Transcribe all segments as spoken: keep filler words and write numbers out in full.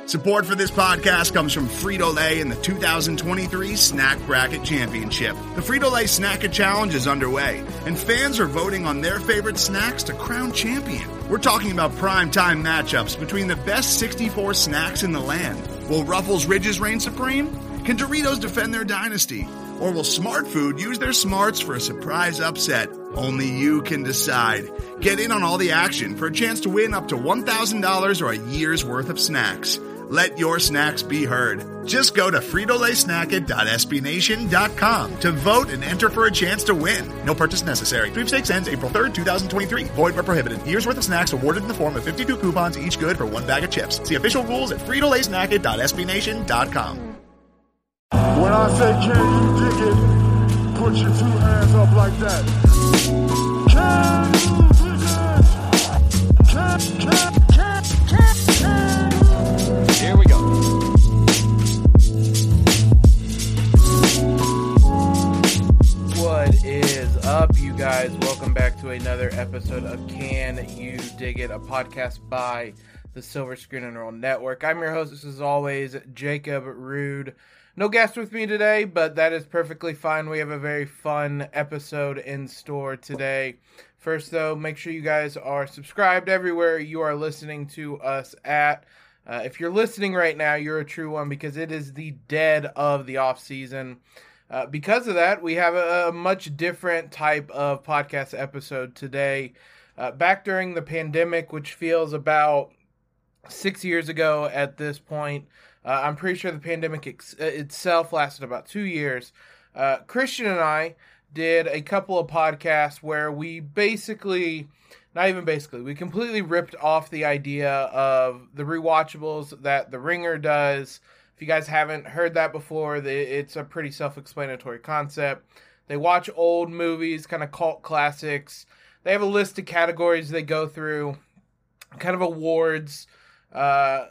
Support for this podcast comes from Frito-Lay and the two thousand twenty-three Snack Bracket Championship. The Frito-Lay Snack-A Challenge is underway, and fans are voting on their favorite snacks to crown champion. We're talking about prime-time matchups between the best sixty-four snacks in the land. Will Ruffles Ridges reign supreme? Can Doritos defend their dynasty? Or will Smart Food use their smarts for a surprise upset? Only you can decide. Get in on all the action for a chance to win up to one thousand dollars or a year's worth of snacks. Let your snacks be heard. Just go to Frito Lay Snack It dot S B Nation dot com to vote and enter for a chance to win. No purchase necessary. Sweepstakes ends April third, twenty twenty-three. Void where prohibited. Year's worth of snacks awarded in the form of fifty-two coupons, each good for one bag of chips. See official rules at Frito Lay Snack It dot S B Nation dot com. When I say can you dig it, put your two hands up like that. Can you dig it? Can, can, can, can, can. Here we go. What is up, you guys? Welcome back to another episode of Can You Dig It, a podcast by the Silver Screen and Roll Network. I'm your host, as always, Jacob Rude. No guest with me today, but that is perfectly fine. We have a very fun episode in store today. First, though, make sure you guys are subscribed everywhere you are listening to us at. Uh, if you're listening right now, you're a true one because it is the dead of the off season. Uh, because of that, we have a, a much different type of podcast episode today. Uh, back during the pandemic, which feels about six years ago at this point, uh, I'm pretty sure the pandemic ex- itself lasted about two years. Uh, Christian and I did a couple of podcasts where we basically... Not even basically. We completely ripped off the idea of the rewatchables that The Ringer does. If you guys haven't heard that before, it's a pretty self-explanatory concept. They watch old movies, kind of cult classics. They have a list of categories they go through, kind of awards, uh,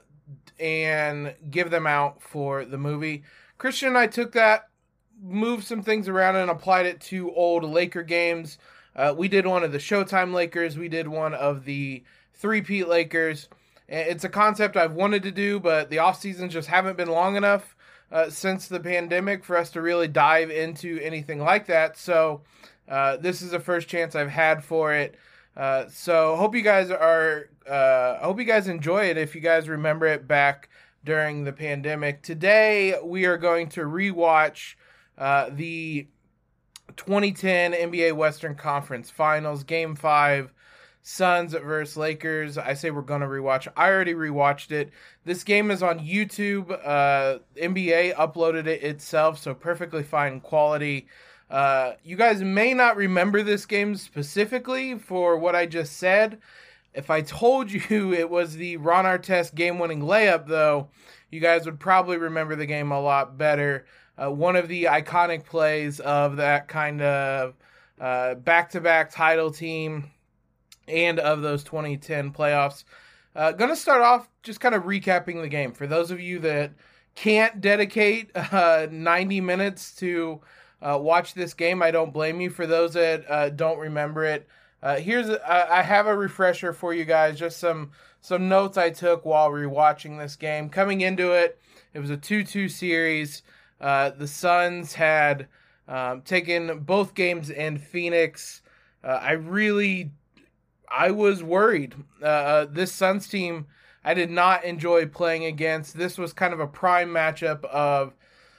and give them out for the movie. Christian and I took that, moved some things around, and applied it to old Laker games. Uh, we did one of the Showtime Lakers. We did one of the three-peat Lakers. It's a concept I've wanted to do, but the off-seasons just haven't been long enough uh, since the pandemic for us to really dive into anything like that. So uh, this is the first chance I've had for it. Uh, so hope you guys are. Uh, I hope you guys enjoy it. If you guys remember it back during the pandemic, today we are going to rewatch uh, the twenty ten N B A Western Conference Finals, Game five, Suns versus Lakers. I say we're going to rewatch. I already rewatched it. This game is on YouTube. Uh, N B A uploaded it itself, so perfectly fine quality. Uh, you guys may not remember this game specifically for what I just said. If I told you it was the Ron Artest game-winning layup, though, you guys would probably remember the game a lot better. Uh, one of the iconic plays of that kind of uh, back-to-back title team and of those twenty ten playoffs. Uh, going to start off just kind of recapping the game. For those of you that can't dedicate uh, ninety minutes to uh, watch this game, I don't blame you. For those that uh, don't remember it, uh, here's a, I have a refresher for you guys, just some, some notes I took while rewatching this game. Coming into it, it was a two two series. Uh, the Suns had um, taken both games in Phoenix. Uh, I really, I was worried. Uh, this Suns team, I did not enjoy playing against. This was kind of a prime matchup of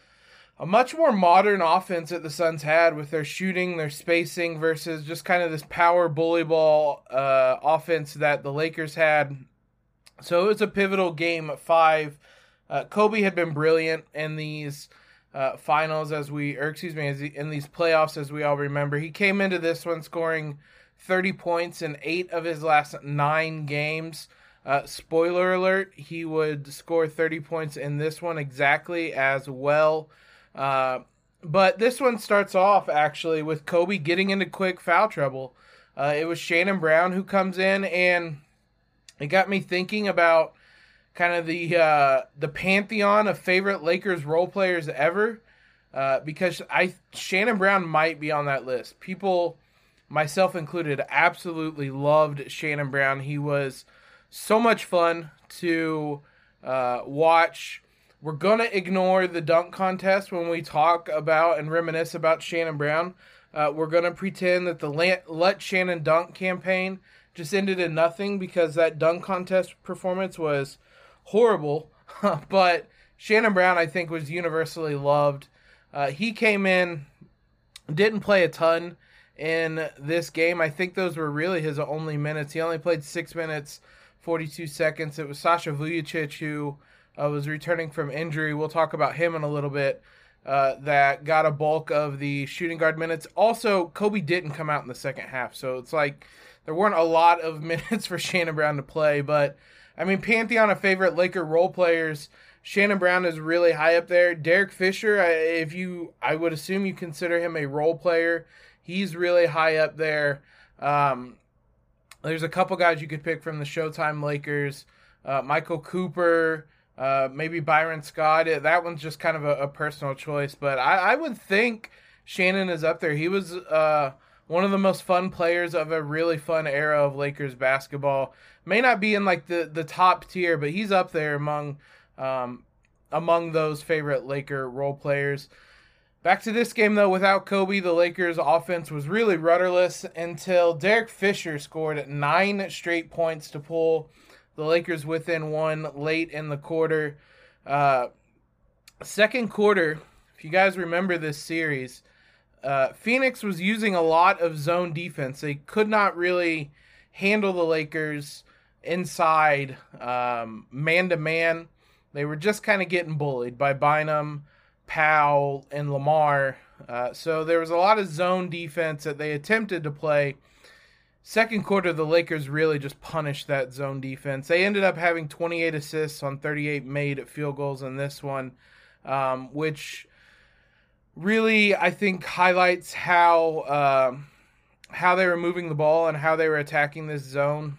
a much more modern offense that the Suns had with their shooting, their spacing, versus just kind of this power bully ball uh, offense that the Lakers had. So it was a pivotal game at five. Uh, Kobe had been brilliant in these Uh, finals as we, or excuse me, as he, in these playoffs as we all remember. He came into this one scoring thirty points in eight of his last nine games. Uh, spoiler alert, he would score thirty points in this one exactly as well. Uh, but this one starts off actually with Kobe getting into quick foul trouble. Uh, it was Shannon Brown who comes in, and it got me thinking about kind of the uh, the pantheon of favorite Lakers role players ever, uh, because I Shannon Brown might be on that list. People, myself included, absolutely loved Shannon Brown. He was so much fun to uh, watch. We're going to ignore the dunk contest when we talk about and reminisce about Shannon Brown. Uh, we're going to pretend that the Let Shannon Dunk campaign just ended in nothing because that dunk contest performance was horrible. But Shannon Brown, I think, was universally loved. Uh, he came in, didn't play a ton in this game. I think those were really his only minutes. He only played six minutes, forty-two seconds. It was Sasha Vujacic who uh, was returning from injury. We'll talk about him in a little bit. Uh, that got a bulk of the shooting guard minutes. Also, Kobe didn't come out in the second half, so it's like there weren't a lot of minutes for Shannon Brown to play. But, I mean, pantheon of favorite Laker role players, Shannon Brown is really high up there. Derek Fisher, if you, I would assume you consider him a role player. He's really high up there. Um, there's a couple guys you could pick from the Showtime Lakers. Uh, Michael Cooper, Uh, maybe Byron Scott. That one's just kind of a, a personal choice, but I, I would think Shannon is up there. He was uh, one of the most fun players of a really fun era of Lakers basketball. May not be in like the, the top tier, but he's up there among um, among those favorite Laker role players. Back to this game, though, without Kobe, the Lakers' offense was really rudderless until Derek Fisher scored nine straight points to pull the Lakers within one late in the quarter. Uh, second quarter, if you guys remember this series, uh, Phoenix was using a lot of zone defense. They could not really handle the Lakers inside um, man-to-man. They were just kind of getting bullied by Bynum, Powell, and Lamar. Uh, so there was a lot of zone defense that they attempted to play. Second quarter, the Lakers really just punished that zone defense. They ended up having twenty-eight assists on thirty-eight made field goals in this one, um, which really, I think, highlights how uh, how they were moving the ball and how they were attacking this zone.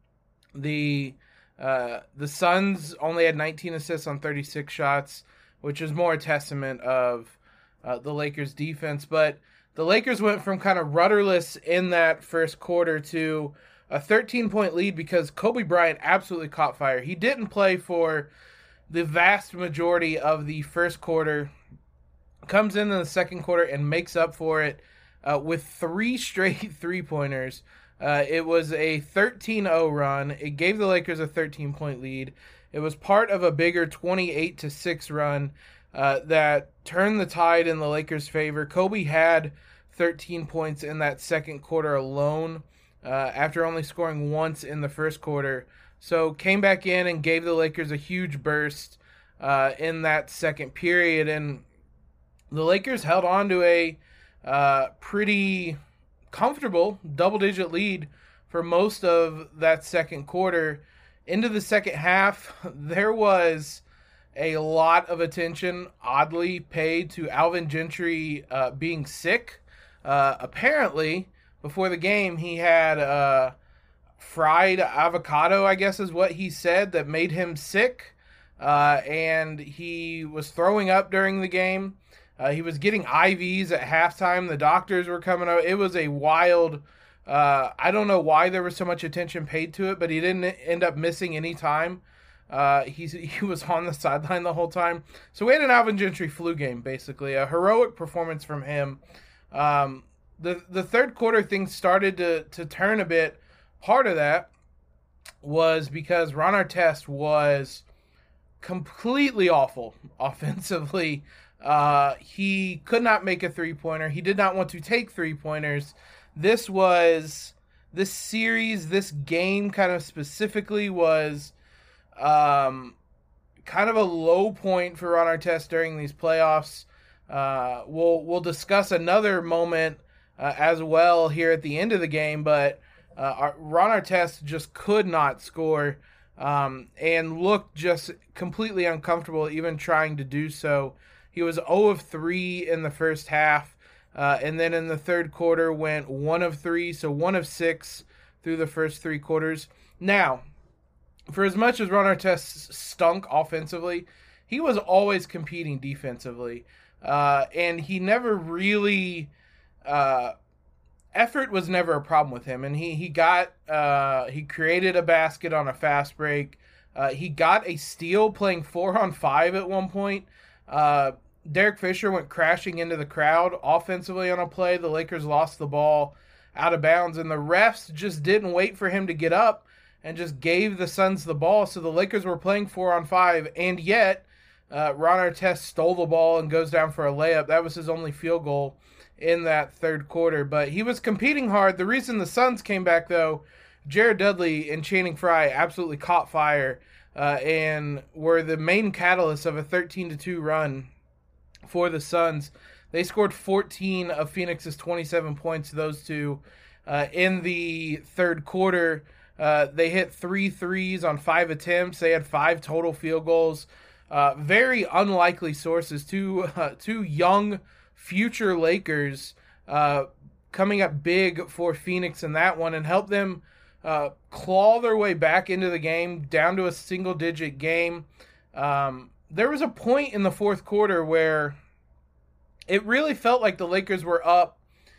The uh, the Suns only had nineteen assists on thirty-six shots, which is more a testament of uh, the Lakers' defense. But the Lakers went from kind of rudderless in that first quarter to a thirteen-point lead because Kobe Bryant absolutely caught fire. He didn't play for the vast majority of the first quarter, comes in in the second quarter and makes up for it uh, with three straight three-pointers. Uh, it was a thirteen oh run. It gave the Lakers a thirteen-point lead. It was part of a bigger twenty-eight to six run uh, that turned the tide in the Lakers' favor. Kobe had thirteen points in that second quarter alone uh, after only scoring once in the first quarter. So came back in and gave the Lakers a huge burst uh, in that second period. And the Lakers held on to a uh, pretty comfortable double-digit lead for most of that second quarter. Into the second half, there was a lot of attention, oddly, paid to Alvin Gentry uh, being sick. Uh, apparently, before the game, he had uh, fried avocado, I guess is what he said, that made him sick. Uh, and he was throwing up during the game. Uh, he was getting I Vs at halftime. The doctors were coming out. It was a wild... Uh, I don't know why there was so much attention paid to it, but he didn't end up missing any time. Uh, he's, he was on the sideline the whole time. So we had an Alvin Gentry flu game, basically. A heroic performance from him. Um, the the third quarter, things started to, to turn a bit. Part of that was because Ron Artest was completely awful offensively. Uh, he could not make a three-pointer. He did not want to take three-pointers. This was, this series, this game kind of specifically was um, kind of a low point for Ron Artest during these playoffs. Uh, we'll we'll discuss another moment uh, as well here at the end of the game, but uh, Ron Artest just could not score um, and looked just completely uncomfortable even trying to do so. He was zero of three in the first half. Uh, and then in the third quarter went one of three, so one of six through the first three quarters. Now, for as much as Ron Artest stunk offensively, he was always competing defensively. Uh, and he never really... Uh, effort was never a problem with him. And he, he got... Uh, he created a basket on a fast break. Uh, he got a steal playing four on five at one point. Uh, Derek Fisher went crashing into the crowd offensively on a play. The Lakers lost the ball out of bounds, and the refs just didn't wait for him to get up and just gave the Suns the ball. So the Lakers were playing four on five, and yet uh, Ron Artest stole the ball and goes down for a layup. That was his only field goal in that third quarter, but he was competing hard. The reason the Suns came back, though, Jared Dudley and Channing Frye absolutely caught fire uh, and were the main catalyst of a thirteen to two run for the Suns. They scored fourteen of Phoenix's twenty-seven points, those two, uh, in the third quarter. Uh, they hit three threes on five attempts. They had five total field goals. Uh, very unlikely sources. Two, uh, two young future Lakers uh, coming up big for Phoenix in that one and help them uh, claw their way back into the game, down to a single-digit game. Um, there was a point in the fourth quarter where it really felt like the Lakers were up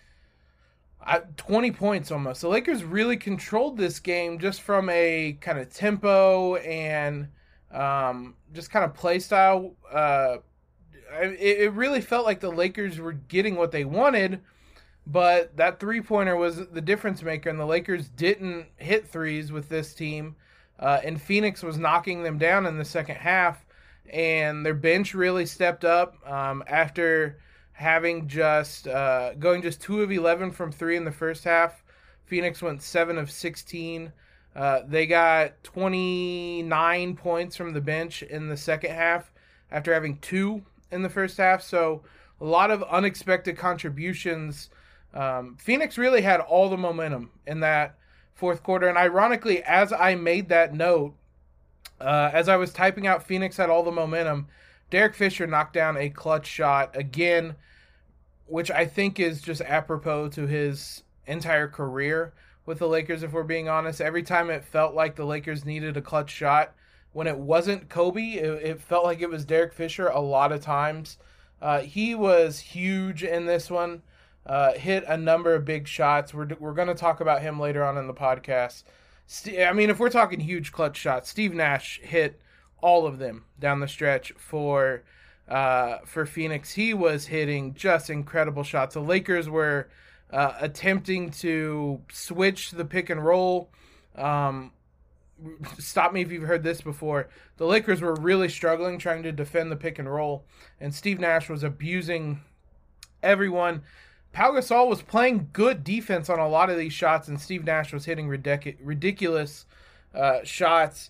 twenty points almost. The Lakers really controlled this game just from a kind of tempo and um, just kind of play style. Uh, it, it really felt like the Lakers were getting what they wanted, but that three-pointer was the difference maker, and the Lakers didn't hit threes with this team, uh, and Phoenix was knocking them down in the second half, and their bench really stepped up um, after having just uh, going just two of eleven from three in the first half. Phoenix went seven of sixteen. Uh, they got twenty-nine points from the bench in the second half after having two in the first half. So a lot of unexpected contributions. Um, Phoenix really had all the momentum in that fourth quarter. And ironically, as I made that note, uh, as I was typing out Phoenix had all the momentum, Derek Fisher knocked down a clutch shot again, which I think is just apropos to his entire career with the Lakers, if we're being honest. Every time it felt like the Lakers needed a clutch shot, when it wasn't Kobe, it, it felt like it was Derek Fisher a lot of times. Uh, he was huge in this one, uh, hit a number of big shots. We're, we're going to talk about him later on in the podcast. St- I mean, if we're talking huge clutch shots, Steve Nash hit all of them down the stretch for uh, for Phoenix. He was hitting just incredible shots. The Lakers were uh, attempting to switch the pick and roll. Um, stop me if you've heard this before. The Lakers were really struggling trying to defend the pick and roll, and Steve Nash was abusing everyone. Pau Gasol was playing good defense on a lot of these shots, and Steve Nash was hitting ridic- ridiculous uh, shots.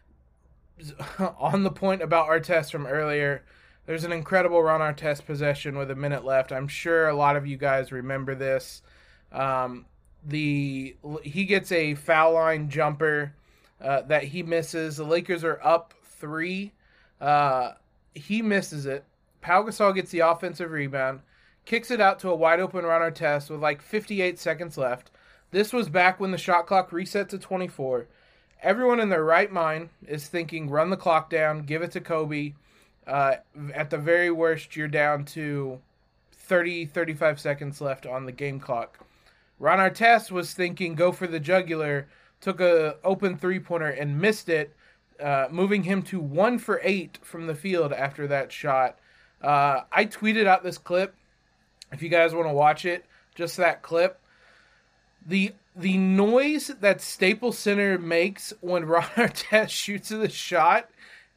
On the point about Artest from earlier, there's an incredible Ron Artest possession with a minute left. I'm sure a lot of you guys remember this. Um, the he gets a foul line jumper uh, that he misses. The Lakers are up three. Uh, he misses it. Pau Gasol gets the offensive rebound, kicks it out to a wide open Ron Artest with like fifty-eight seconds left. This was back when the shot clock reset to twenty-four. Everyone in their right mind is thinking, run the clock down, give it to Kobe. Uh, at the very worst, you're down to thirty, thirty-five seconds left on the game clock. Ron Artest was thinking, go for the jugular, took a open three-pointer and missed it, uh, moving him to one for eight from the field after that shot. Uh, I tweeted out this clip. If you guys want to watch it, just that clip. The the noise that Staples Center makes when Ron Artest shoots the shot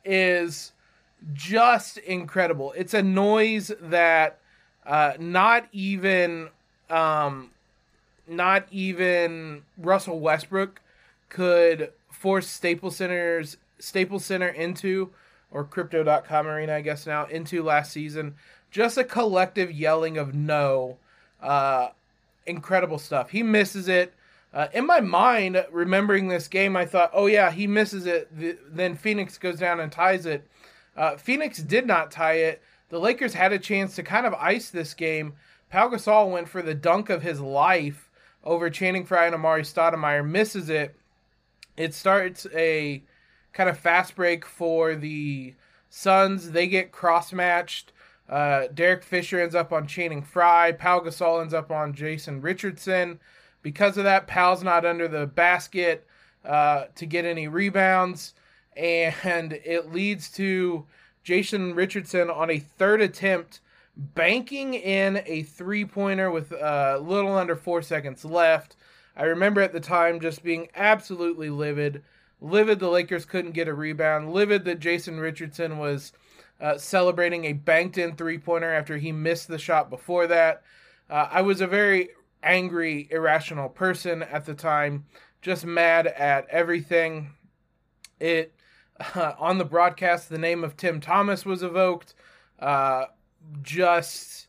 is just incredible. It's a noise that uh, not even um, not even Russell Westbrook could force Staples Center's Staples Center into, or Crypto dot com Arena, I guess now, into last season. Just a collective yelling of no. Uh, incredible stuff. He misses it. Uh, in my mind, remembering this game, I thought, oh yeah, he misses it. The, then Phoenix goes down and ties it. Uh, Phoenix did not tie it. The Lakers had a chance to kind of ice this game. Pau Gasol went for the dunk of his life over Channing Frye and Amari Stoudemire, misses it. It starts a kind of fast break for the Suns. They get cross-matched. Uh, Derek Fisher ends up on Channing Frye. Pau Gasol ends up on Jason Richardson. Because of that, Pau's not under the basket uh, to get any rebounds. and it leads to Jason Richardson on a third attempt banking in a three-pointer with a uh, little under four seconds left. I remember at the time just being absolutely livid. Livid the Lakers couldn't get a rebound. Livid that Jason Richardson was uh, celebrating a banked-in three-pointer after he missed the shot before that. Uh, I was a very angry, irrational person at the time, just mad at everything. It uh, on the broadcast, the name of Tim Thomas was evoked. Uh, just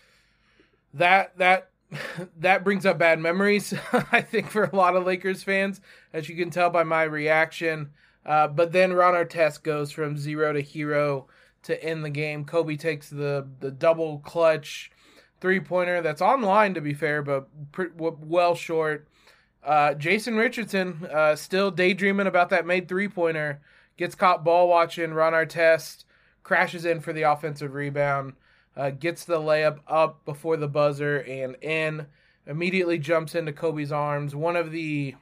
that that that brings up bad memories, I think, for a lot of Lakers fans, as you can tell by my reaction. Uh, but then Ron Artest goes from zero to hero to end the game. Kobe takes the the double clutch three-pointer that's online, to be fair, but pretty, well short. Uh, Jason Richardson, uh, still daydreaming about that made three-pointer, gets caught ball watching. Ron Artest crashes in for the offensive rebound, uh, gets the layup up before the buzzer and in, immediately jumps into Kobe's arms. One of the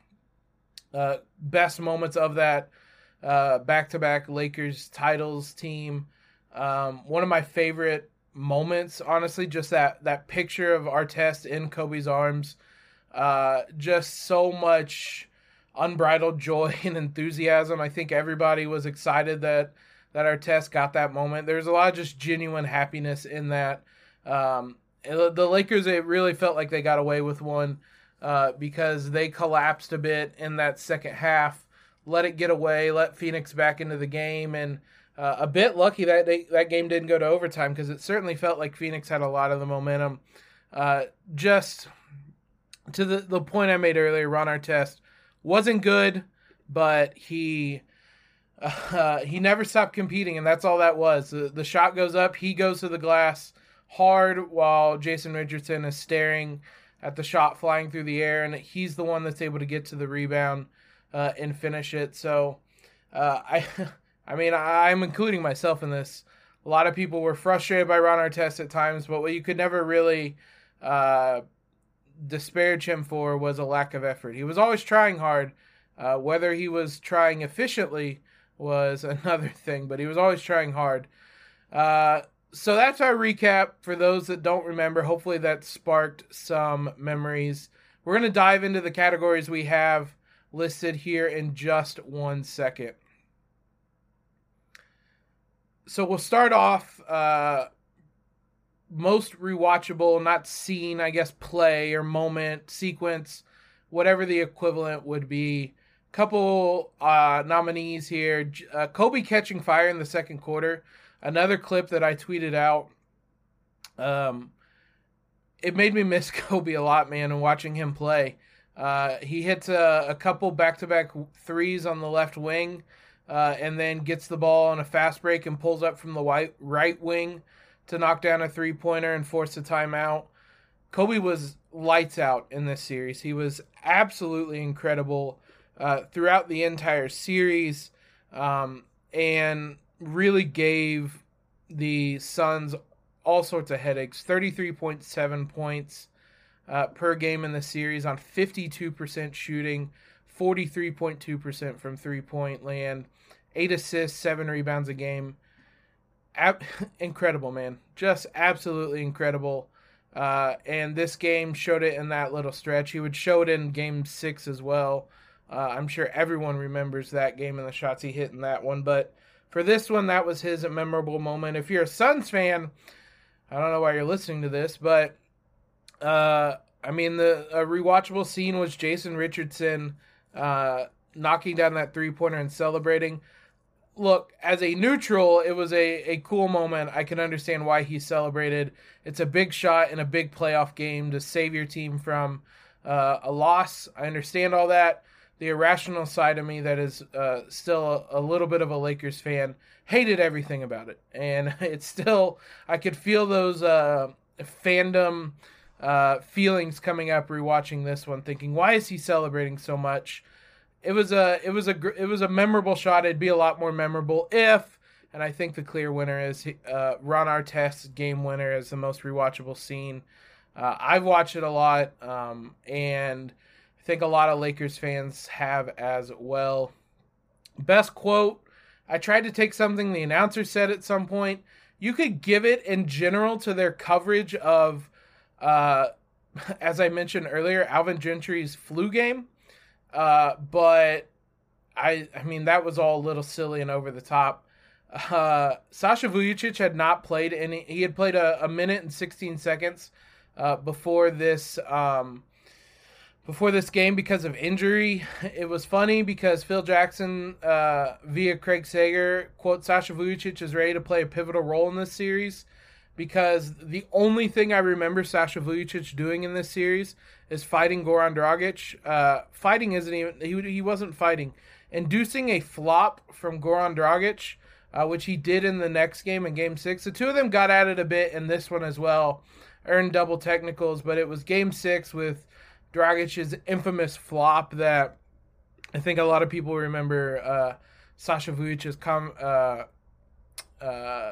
uh, best moments of that uh, back-to-back Lakers titles team. Um, one of my favorite moments, honestly, just that, that picture of Artest in Kobe's arms. Uh, just so much unbridled joy and enthusiasm. I think everybody was excited that that Artest got that moment. There's a lot of just genuine happiness in that. Um, the Lakers, it really felt like they got away with one uh, because they collapsed a bit in that second half, let it get away, let Phoenix back into the game, and uh, a bit lucky that they, that game didn't go to overtime because it certainly felt like Phoenix had a lot of the momentum. Uh, just to the, the point I made earlier, Ron Artest wasn't good, but he uh, he never stopped competing, and that's all that was. The, the shot goes up, he goes to the glass hard while Jason Richardson is staring at the shot flying through the air, and he's the one that's able to get to the rebound uh, and finish it. So, uh, I I mean, I'm including myself in this. A lot of people were frustrated by Ron Artest at times, but what you could never really uh, disparage him for was a lack of effort. He was always trying hard. Uh, whether he was trying efficiently was another thing, but he was always trying hard. Uh, so that's our recap for those that don't remember. Hopefully that sparked some memories. We're going to dive into the categories we have listed here in just one second. So we'll start off uh, most rewatchable, not seen, I guess, play or moment, sequence, whatever the equivalent would be. Couple uh, nominees here. Uh, Kobe catching fire in the second quarter. Another clip that I tweeted out. Um, it made me miss Kobe a lot, man, and watching him play. Uh, he hits a, a couple back-to-back threes on the left wing, uh, and then gets the ball on a fast break and pulls up from the right, right wing to knock down a three-pointer and force a timeout. Kobe was lights out in this series. He was absolutely incredible uh, throughout the entire series, um, and really gave the Suns all sorts of headaches. thirty-three point seven points uh, per game in the series on fifty-two percent shooting, forty-three point two percent from three-point land, eight assists, seven rebounds a game. Ab- incredible, man. Just absolutely incredible. Uh, and this game showed it in that little stretch. He would show it in game six as well. Uh, I'm sure everyone remembers that game and the shots he hit in that one. But for this one, that was his memorable moment. If you're a Suns fan, I don't know why you're listening to this, but uh, I mean, the a rewatchable scene was Jason Richardson uh, knocking down that three-pointer and celebrating. Look, as a neutral, it was a, a cool moment. I can understand why he celebrated. It's a big shot in a big playoff game to save your team from uh, a loss. I understand all that. The irrational side of me that is uh, still a, a little bit of a Lakers fan hated everything about it. And it's still, I could feel those uh, fandom uh, feelings coming up rewatching this one, thinking, why is he celebrating so much? It was a, it was a, it was a memorable shot. It'd be a lot more memorable if, and I think the clear winner is uh, Ron Artest's game winner as the most rewatchable scene. Uh, I've watched it a lot, um, and I think a lot of Lakers fans have as well. Best quote, I tried to take something the announcer said at some point. You could give it in general to their coverage of, uh, as I mentioned earlier, Alvin Gentry's flu game. Uh, but I, I mean, that was all a little silly and over the top. Uh, Sasha Vujacic had not played any. He had played a, a minute and sixteen seconds uh, before this um, before this game because of injury. It was funny because Phil Jackson uh, via Craig Sager quote Sasha Vujacic is ready to play a pivotal role in this series because the only thing I remember Sasha Vujacic doing in this series is fighting Goran Dragic. Uh, fighting isn't even he he wasn't fighting. Inducing a flop from Goran Dragic. Uh, which he did in the next game in game six. The two of them got at it a bit in this one as well, earned double technicals, but it was game six with Dragic's infamous flop that I think a lot of people remember uh, Sasha Vujicic's com- uh, uh,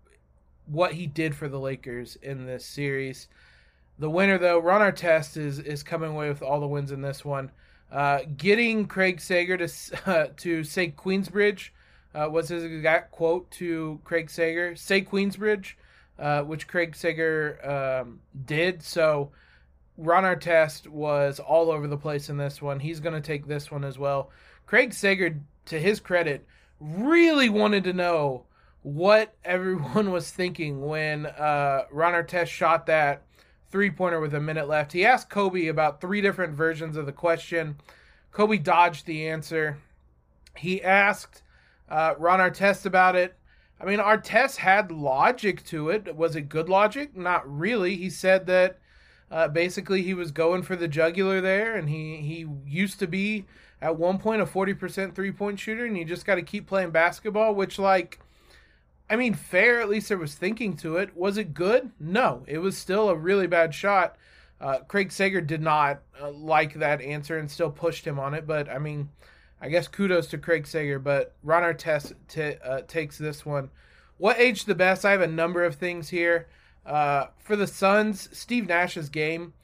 what he did for the Lakers in this series. The winner, though, Ron Artest, is, is coming away with all the wins in this one. Uh, getting Craig Sager to, uh, to say Queensbridge, Uh, was his exact quote to Craig Sager, say Queensbridge, uh, which Craig Sager um, did. So Ron Artest was all over the place in this one. He's going to take this one as well. Craig Sager, to his credit, really wanted to know what everyone was thinking when uh, Ron Artest shot that three-pointer with a minute left. He asked Kobe about three different versions of the question. Kobe dodged the answer. He asked Uh, Ron Artest about it. I mean, Artest had logic to it. Was it good logic? Not really. He said that uh, basically he was going for the jugular there, and he, he used to be at one point a forty percent three-point shooter, and you just got to keep playing basketball, which, like, I mean, fair, at least there was thinking to it. Was it good? No. It was still a really bad shot. Uh, Craig Sager did not uh, like that answer and still pushed him on it, but, I mean, I guess kudos to Craig Sager, but Ron Artest t- uh, takes this one. What aged the best? I have a number of things here. Uh, for the Suns, Steve Nash's game,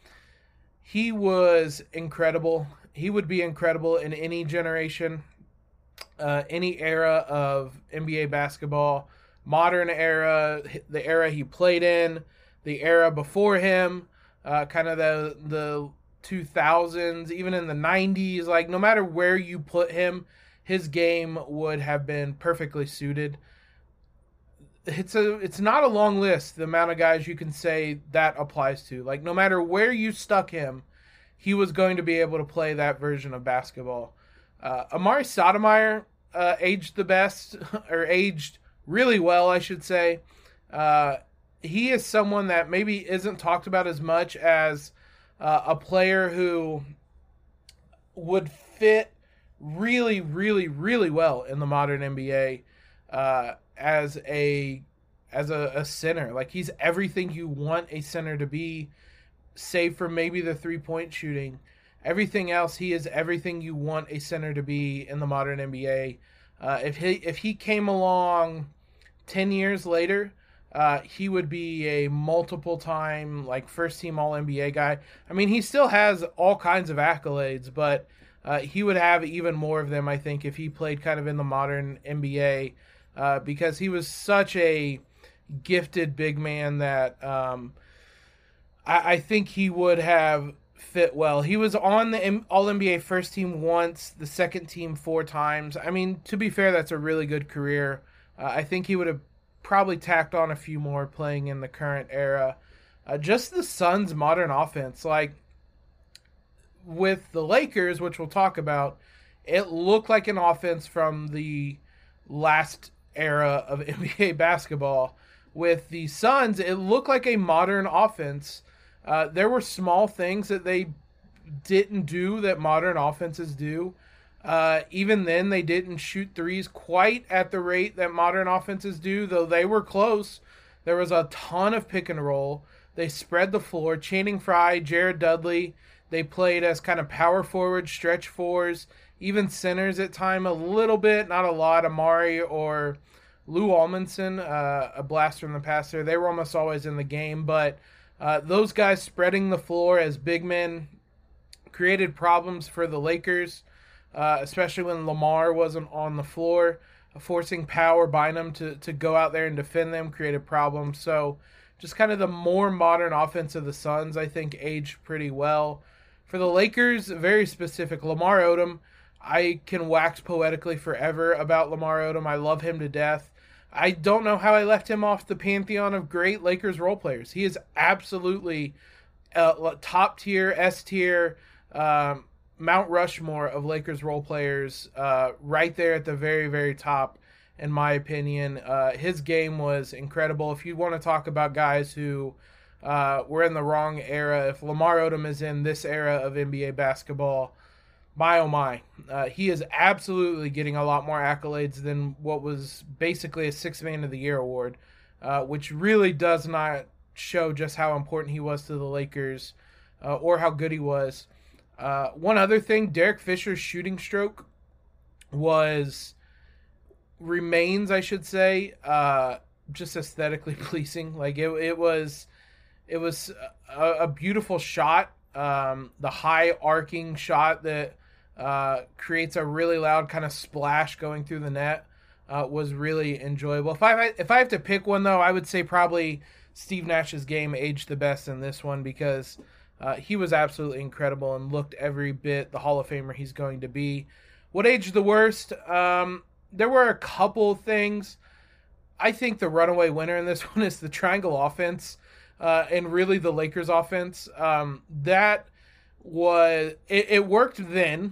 he was incredible. He would be incredible in any generation, uh, any era of N B A basketball, modern era, the era he played in, the era before him, uh, kind of the the two thousands, even in the nineties, like no matter where you put him, his game would have been perfectly suited. It's a it's not a long list, the amount of guys you can say that applies to. Like no matter where you stuck him, he was going to be able to play that version of basketball. Uh, Amari Stoudemire uh, aged the best, or aged really well, I should say. Uh, he is someone that maybe isn't talked about as much as Uh, a player who would fit really, really, really well in the modern N B A uh, as a as a, a center. Like he's everything you want a center to be, save for maybe the three-point shooting. Everything else, he is everything you want a center to be in the modern N B A. Uh, if he if he came along ten years later, Uh, he would be a multiple-time, like, first-team All N B A guy. I mean, he still has all kinds of accolades, but uh, he would have even more of them, I think, if he played kind of in the modern N B A, uh, because he was such a gifted big man that um, I, I think he would have fit well. He was on the M- All N B A first team once, the second team four times. I mean, to be fair, that's a really good career. Uh, I think he would have probably tacked on a few more playing in the current era. Uh, just the Suns' modern offense, like with the Lakers, which we'll talk about, it looked like an offense from the last era of N B A basketball. With the Suns, it looked like a modern offense. Uh, there were small things that they didn't do that modern offenses do. Uh, even then, they didn't shoot threes quite at the rate that modern offenses do, though they were close. There was a ton of pick and roll. They spread the floor. Channing Frye, Jared Dudley, they played as kind of power forward, stretch fours, even centers at time a little bit, not a lot. Amari or Lou Almondson, uh, a blast from the past there. They were almost always in the game, but uh, those guys spreading the floor as big men created problems for the Lakers. Uh, especially when Lamar wasn't on the floor. forcing Powell or Bynum to, to go out there and defend them created problems. So just kind of the more modern offense of the Suns, I think, aged pretty well. For the Lakers, very specific. Lamar Odom, I can wax poetically forever about Lamar Odom. I love him to death. I don't know how I left him off the pantheon of great Lakers role players. He is absolutely uh, top tier, S tier, um, Mount Rushmore of Lakers role players, uh, right there at the very, very top, in my opinion. Uh, his game was incredible. If you want to talk about guys who uh, were in the wrong era, if Lamar Odom is in this era of N B A basketball, my oh my, uh, he is absolutely getting a lot more accolades than what was basically a Sixth Man of the Year award, uh, which really does not show just how important he was to the Lakers uh, or how good he was. Uh, one other thing, Derek Fisher's shooting stroke was, remains, I should say, uh, just aesthetically pleasing. Like it, it was, it was a, a beautiful shot. Um, the high arcing shot that uh, creates a really loud kind of splash going through the net uh, was really enjoyable. If I if I have to pick one though, I would say probably Steve Nash's game aged the best in this one because uh, he was absolutely incredible and looked every bit the Hall of Famer he's going to be. What aged the worst? Um, there were a couple things. I think the runaway winner in this one is the triangle offense. Uh, and really the Lakers offense, um, that was, it, it worked then,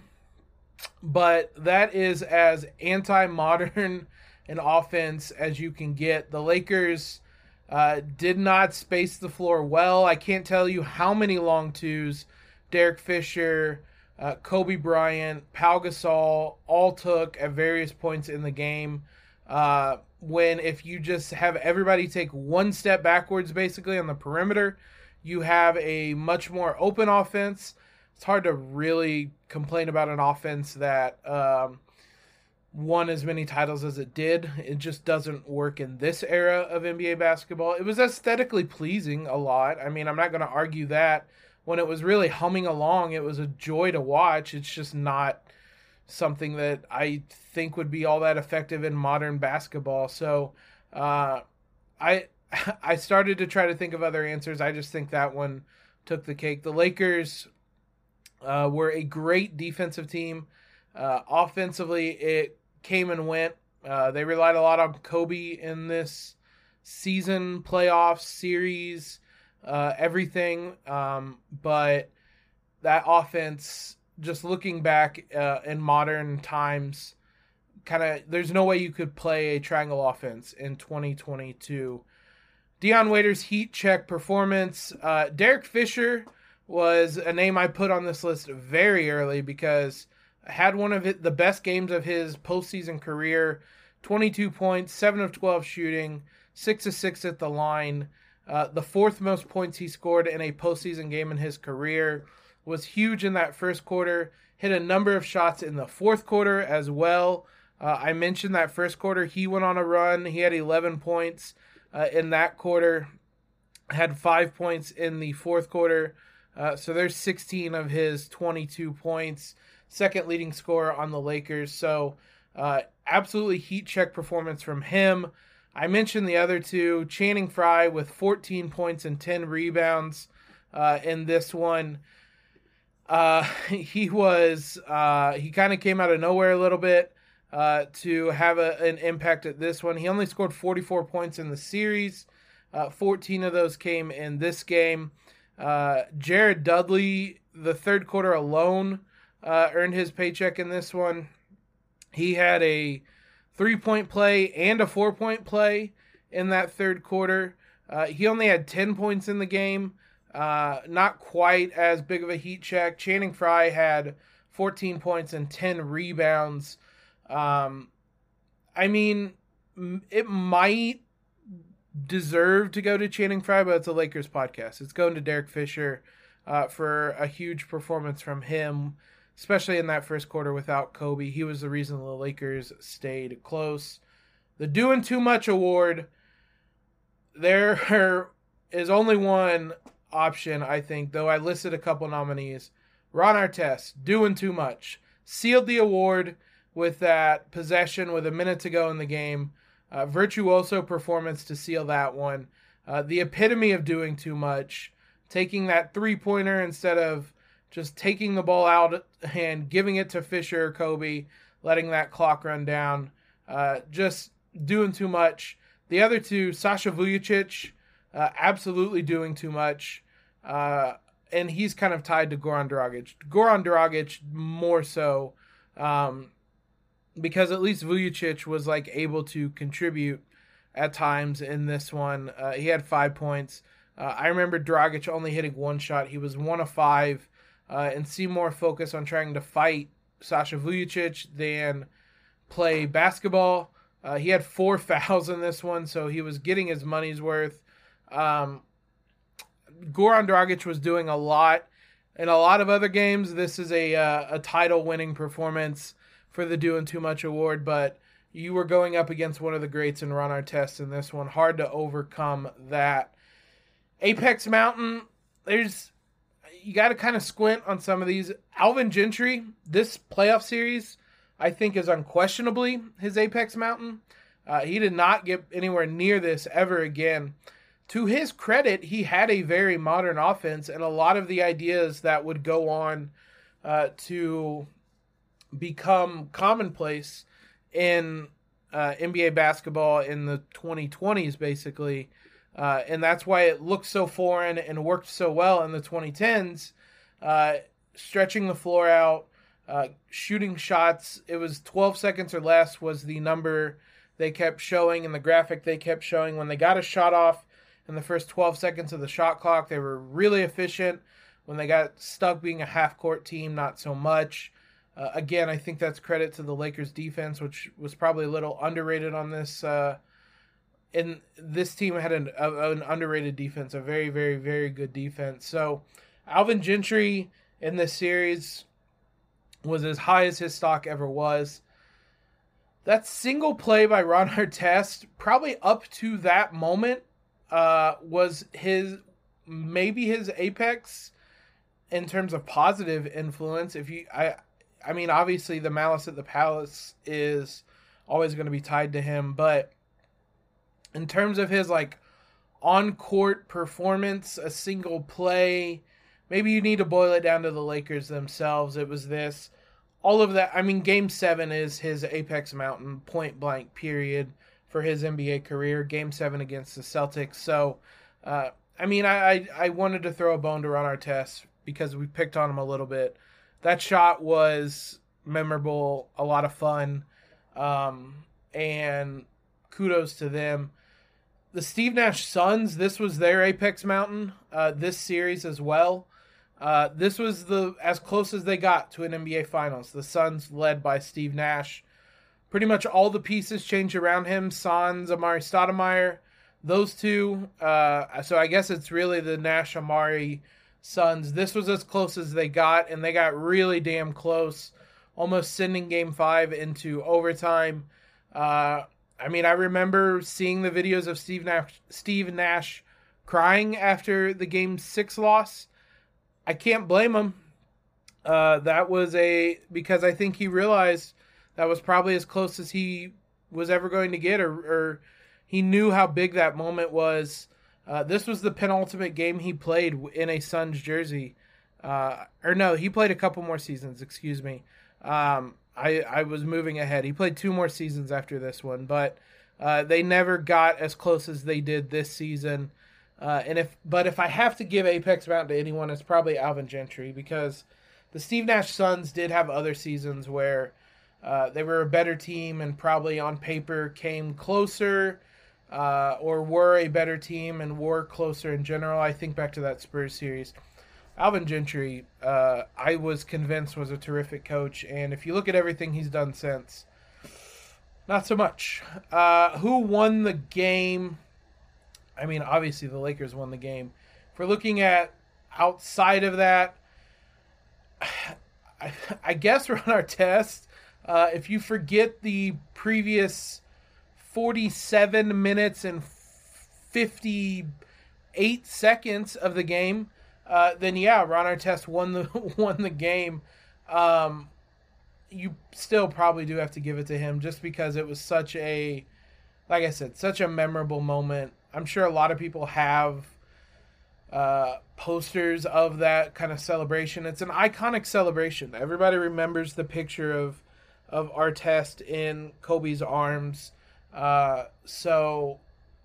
but that is as anti-modern an offense as you can get. The Lakers uh, did not space the floor well. I can't tell you how many long twos Derek Fisher, uh, Kobe Bryant, Pau Gasol all took at various points in the game. Uh, when if you just have everybody take one step backwards basically on the perimeter, you have a much more open offense. It's hard to really complain about an offense that um, won as many titles as it did. It just doesn't work in this era of N B A basketball. It was aesthetically pleasing a lot. I mean, I'm not going to argue that. When it was really humming along, it was a joy to watch. It's just not something that I think would be all that effective in modern basketball. So uh, I I started to try to think of other answers. I just think that one took the cake. The Lakers uh, were a great defensive team. Uh, offensively, it came and went. Uh, they relied a lot on Kobe in this season, playoff series, uh, everything. Um, but that offense, just looking back uh, in modern times, kind of there's no way you could play a triangle offense in twenty twenty-two. Dion Waiters' heat check performance. Uh, Derek Fisher was a name I put on this list very early because I had one of it, the best games of his postseason career. twenty-two points, seven of twelve shooting, six of six at the line. Uh, the fourth most points he scored in a postseason game in his career. Was huge in that first quarter. Hit a number of shots in the fourth quarter as well. Uh, I mentioned that first quarter he went on a run. He had eleven points uh, in that quarter. Had five points in the fourth quarter. Uh, so there's sixteen of his twenty-two points. Second leading scorer on the Lakers. So uh, absolutely heat check performance from him. I mentioned the other two. Channing Frye with fourteen points and ten rebounds uh, in this one. Uh, he was, uh, he kind of came out of nowhere a little bit, uh, to have a, an impact at this one. He only scored forty-four points in the series. Uh, fourteen of those came in this game. Uh, Jared Dudley, the third quarter alone, uh, earned his paycheck in this one. He had a three-point play and a four-point play in that third quarter. Uh, he only had ten points in the game. Uh, not quite as big of a heat check. Channing Frye had fourteen points and ten rebounds. Um, I mean, it might deserve to go to Channing Frye, but it's a Lakers podcast. It's going to Derek Fisher uh, for a huge performance from him, especially in that first quarter without Kobe. He was the reason the Lakers stayed close. The Doing Too Much award, there is only one option, I think, though I listed a couple nominees. Ron Artest, Doing Too Much, sealed the award with that possession with a minute to go in the game. Uh, virtuoso performance to seal that one. Uh, the epitome of doing too much, taking that three-pointer instead of just taking the ball out and giving it to Fisher or Kobe, letting that clock run down. Uh, just doing too much. The other two, Sasha Vujacic, uh, absolutely doing too much. Uh, and he's kind of tied to Goran Dragic. Goran Dragic more so, um, because at least Vujacic was like able to contribute at times in this one. Uh, he had five points. Uh, I remember Dragic only hitting one shot. He was one of five, uh, and see more focus on trying to fight Sasha Vujacic than play basketball. Uh, he had four fouls in this one, so he was getting his money's worth. Um, Goran Dragic was doing a lot. In a lot of other games, this is a uh, a title-winning performance for the Doing Too Much award, but you were going up against one of the greats in Ron Artest in this one. Hard to overcome that. Apex Mountain, there's you got to kind of squint on some of these. Alvin Gentry, this playoff series, I think is unquestionably his Apex Mountain. Uh, he did not get anywhere near this ever again. To his credit, he had a very modern offense, and a lot of the ideas that would go on uh, to become commonplace in uh, N B A basketball in the twenty twenties, basically. Uh, and that's why it looked so foreign and worked so well in the twenty tens. Uh, stretching the floor out, uh, shooting shots. It was twelve seconds or less was the number they kept showing in the graphic they kept showing. When they got a shot off in the first twelve seconds of the shot clock, they were really efficient. When they got stuck being a half-court team, not so much. Uh, again, I think that's credit to the Lakers' defense, which was probably a little underrated on this. Uh, and this team had an, a, an underrated defense, a very, very, very good defense. So Alvin Gentry in this series was as high as his stock ever was. That single play by Ron Artest, probably up to that moment, uh, was his maybe his apex in terms of positive influence. If you, I. I mean, obviously the Malice at the Palace is always going to be tied to him, but in terms of his like on-court performance, a single play, maybe you need to boil it down to the Lakers themselves. It was this, all of that. I mean, Game seven is his Apex Mountain, point blank, period, for his N B A career. Game seven against the Celtics. So, uh, I mean, I, I, I wanted to throw a bone to Ron Artest because we picked on him a little bit. That shot was memorable, a lot of fun, um, and kudos to them. The Steve Nash Suns, this was their Apex Mountain, uh, this series as well. Uh, this was the as close as they got to an N B A Finals. The Suns led by Steve Nash. Pretty much all the pieces changed around him. Sans, Amari Stoudemire, those two. Uh, so I guess it's really the Nash-Amari Suns. This was as close as they got, and they got really damn close, almost sending Game five into overtime. Uh, I mean, I remember seeing the videos of Steve Nash, Steve Nash crying after the Game six loss. I can't blame him. Uh, that was a, because I think he realized that was probably as close as he was ever going to get, or, or he knew how big that moment was. Uh, this was the penultimate game he played in a Suns jersey. Uh, or no, he played a couple more seasons, excuse me. Um, I, I was moving ahead. He played two more seasons after this one, but uh, they never got as close as they did this season. Uh, and if, but if I have to give Apex Mountain to anyone, it's probably Alvin Gentry, because the Steve Nash Suns did have other seasons where uh, they were a better team and probably on paper came closer, uh, or were a better team and were closer in general. I think back to that Spurs series. Alvin Gentry, uh, I was convinced was a terrific coach, and if you look at everything he's done since, not so much. Uh, who won the game? I mean, obviously the Lakers won the game. If we're looking at outside of that, I, I guess Ron Artest, uh, if you forget the previous forty-seven minutes and fifty-eight seconds of the game, uh, then yeah, Ron Artest won the won the game. Um, you still probably do have to give it to him just because it was such a, like I said, such a memorable moment. I'm sure a lot of people have uh, posters of that kind of celebration. It's an iconic celebration. Everybody remembers the picture of of Artest in Kobe's arms. Uh, so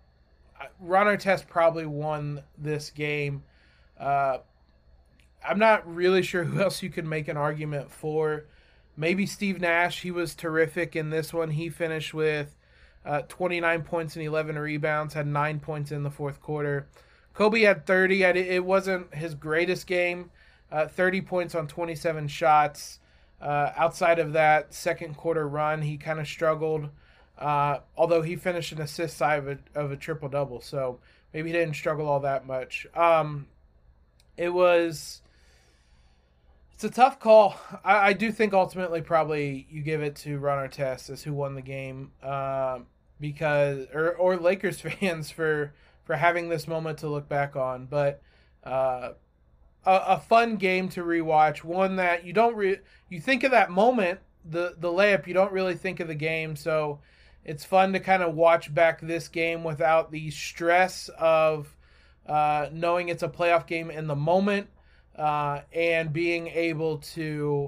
Ron Artest probably won this game. Uh, I'm not really sure who else you could make an argument for. Maybe Steve Nash. He was terrific in this one. He finished with uh, twenty-nine points and eleven rebounds, had nine points in the fourth quarter. Kobe had thirty. It wasn't his greatest game. Uh, thirty points on twenty-seven shots. Uh, outside of that second quarter run, he kind of struggled. Uh, although he finished an assist side of a, of a triple-double, so maybe he didn't struggle all that much. Um, it was... It's a tough call. I, I do think ultimately probably you give it to Ron Artest as who won the game, uh, because or, or Lakers fans for for having this moment to look back on. But uh, a, a fun game to rewatch. One that you don't re- you think of that moment, the the layup. You don't really think of the game, so it's fun to kind of watch back this game without the stress of uh, knowing it's a playoff game in the moment. Uh, and being able to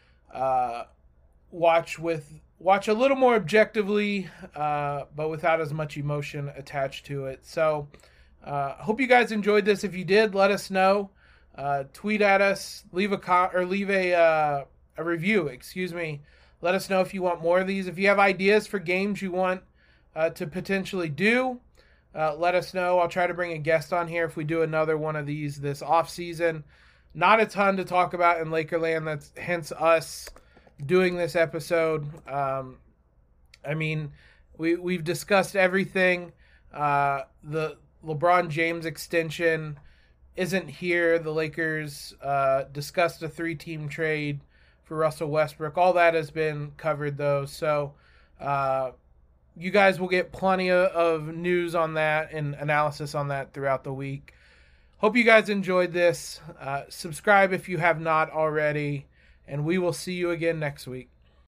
uh, watch with watch a little more objectively, uh, but without as much emotion attached to it. So, uh, hope you guys enjoyed this. If you did, let us know. Uh, tweet at us, leave a co- or leave a uh, a review. Excuse me. Let us know if you want more of these. If you have ideas for games you want uh, to potentially do, uh, let us know. I'll try to bring a guest on here if we do another one of these this off season. Not a ton to talk about in Lakerland. That's hence us doing this episode. Um, I mean, we we've discussed everything. Uh, the LeBron James extension isn't here. The Lakers uh, discussed a three-team trade for Russell Westbrook. All that has been covered, though. So uh, you guys will get plenty of, of news on that and analysis on that throughout the week. Hope you guys enjoyed this. Uh, subscribe if you have not already, and we will see you again next week.